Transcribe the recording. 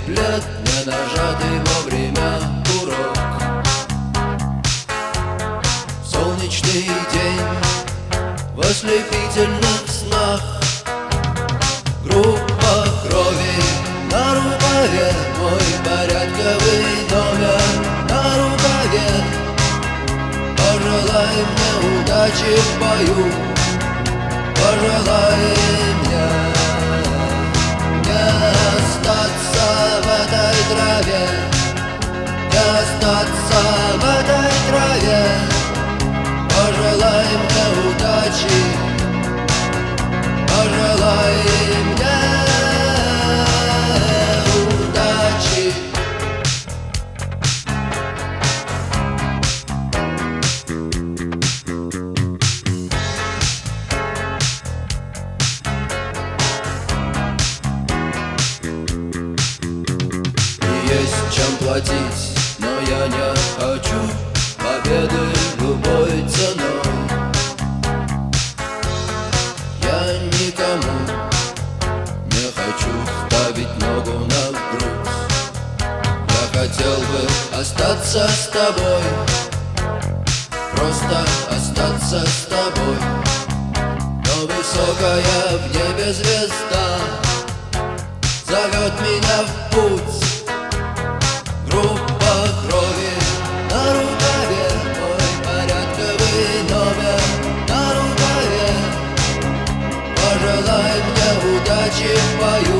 лет, не нажатый вовремя курок. Солнечный день в ослепительных снах, группа крови на рукаве, мой порядковый номер на рукаве. Пожелай мне удачи в бою, пожелай мне не остаться в этой траве, не остаться в этой траве. Пожелай мне удачи, пожелай мне удачи. Есть чем платить, но я не хочу победы любой ценой. Я никому не хочу ставить ногу на грудь. Я хотел бы остаться с тобой, просто остаться с тобой. Но высокая в небе звезда зовет меня в путь. Группа крови на рукаве, мой порядковый номер на рукаве. Пожелай мне удачи в бою,